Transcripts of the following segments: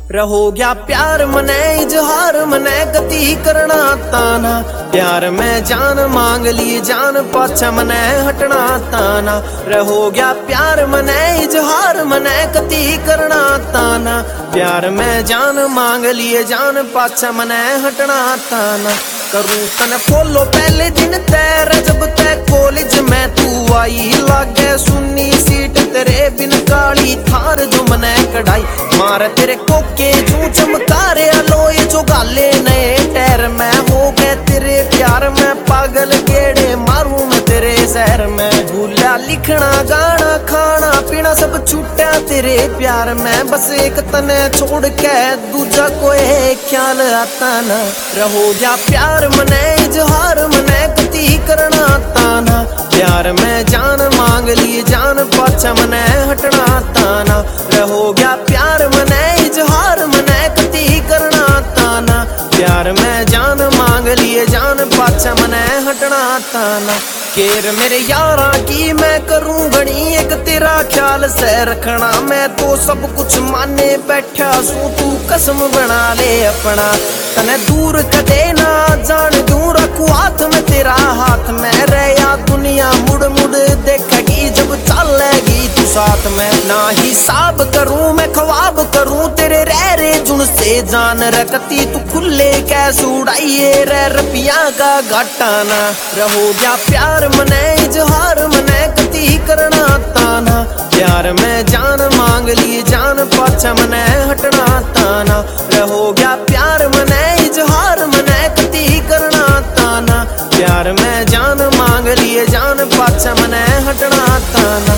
रहो गया प्यार मने इजहार मने गति करना ताना। प्यार में जान मांग ली जान पाछा मने हटना ताना। रहो गया प्यार मने इजहार मने गति करना ताना। प्यार में जान मांग लिए जान पाछा मने हटना ताना। करूं तने फॉलो पहले दिन तेरे जब तै कॉलेज में तू आई। लागे सुन्नी सीट तेरे बिन काली थार जो मने कढ़ाई। मार तेरे कोके जू चमकारे अलोए जो गाले नए टैर में। हो गए तेरे प्यार में पागल गेड़े मारूं मैं तेरे शहर में। भूला लिखना गाना खाना पीना सब छूटा तेरे प्यार में। बस एक तने छोड़ के दूजा कोई ख्याल आता ना। रहो गया प्यार मने इजहार मने गति करना ताना। प्यार में जान मांग ली जान पाछा मने हटना ताना। रहो गया प्यार मने इजहार मने गति करना ताना। प्यार में जान मांग लिए जान पाछा मने हटना ताना। केर मेरे यारा की मैं करूं घनी एक तेरा ख्याल से रखना। मैं तो सब कुछ माने बैठा सू तू कसम बना ले अपना। तने दूर कदे ना जान दूं रखूं हाथ में तेरा हाथ में। रहा दुनिया मुड़ मुड़ देखेगी जब चलेगी तू साथ में। ना हिसाब करूं मैं ख्वाब करूं तेरे रह रे जुन से जान रखती तू खुले कैसे उड़ाइए रे रुपया का घाटा ना। रहो गया प्यार मने इजहार मने गति करना ताना। प्यार में जान मांग ली जान पाछा मने हटना ताना। रहो गया प्यार मने इजहार मने गति करना ताना। प्यार में जान मांग लिए जान पाछा मने हटना ताना।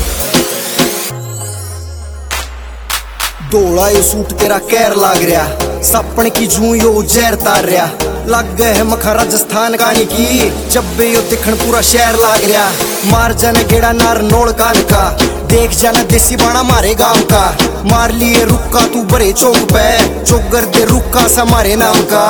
धोला ये सूट तेरा कैर लाग रहा सपन की जू यो जहर तार रहा। लग गए है मखा राजस्थान कानी की जब बे यो दिखण पूरा शहर लाग रहा। मार जाने गेड़ा नार नोड़ कान का देख जाना देसी बाणा मारे गांव का। मार लिए रुक्का तू बड़े चौक पे चौकर दे रुक्का सा मारे नाम का।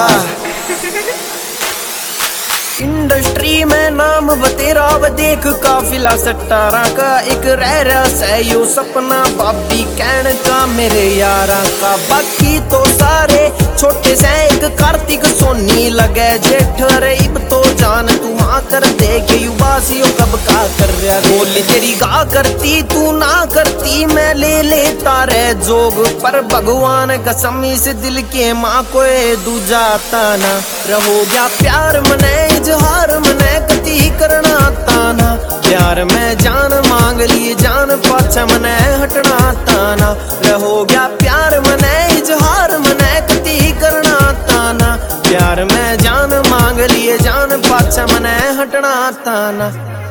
इंडस्ट्री में नाम बतेरा व देख काफिला सट्टारा का। एक रह रहा से यो सपना बाबी कहन का मेरे यारा का। बाकी तो सारे छोटे से एक कार्तिक सोनी लगे जेठ रे। इब तो जान तू हाँ कर देखे युवासियों कब का कर रहा। बोली तेरी गा करती तू ना करती मैं ले लेता रे जोग। पर भगवान कसम इस दिल के माँ कोई दूजा ताना। रहो गया प्यार मने इजहार मने गति करना ताना। प्यार में जान मांग ली जान पाछा मने हटना ताना। रहो गया प्यार मने इजहार मने गति करना ताना। प्यार में जान मांग लिए जान पाछा मने हटना ताना।